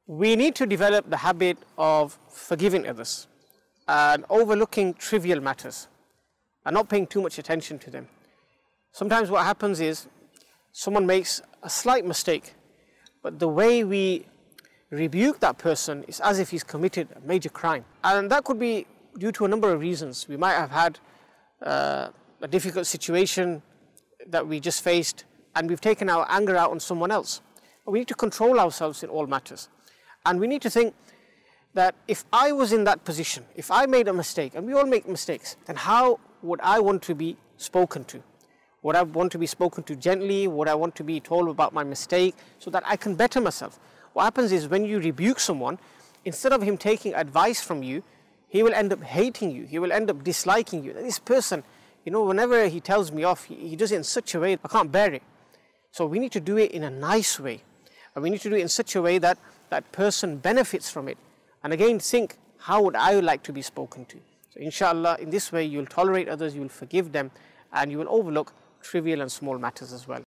We need to develop the habit of forgiving others and overlooking trivial matters and not paying too much attention to them. Sometimes what happens is someone makes a slight mistake, but the way we rebuke that person is as if he's committed a major crime. And that could be due to a number of reasons. We might have had a difficult situation that we just faced and we've taken our anger out on someone else. But we need to control ourselves in all matters. And we need to think that if I was in that position, if I made a mistake, and we all make mistakes, then how would I want to be spoken to? Would I want to be spoken to gently? Would I want to be told about my mistake so that I can better myself? What happens is when you rebuke someone, instead of him taking advice from you, he will end up hating you. He will end up disliking you. This person, whenever he tells me off, he does it in such a way, I can't bear it. So we need to do it in a nice way. And we need to do it in such a way that that person benefits from it. And again, think, how would I like to be spoken to? So inshallah, in this way, you'll tolerate others, you'll forgive them, and you will overlook trivial and small matters as well.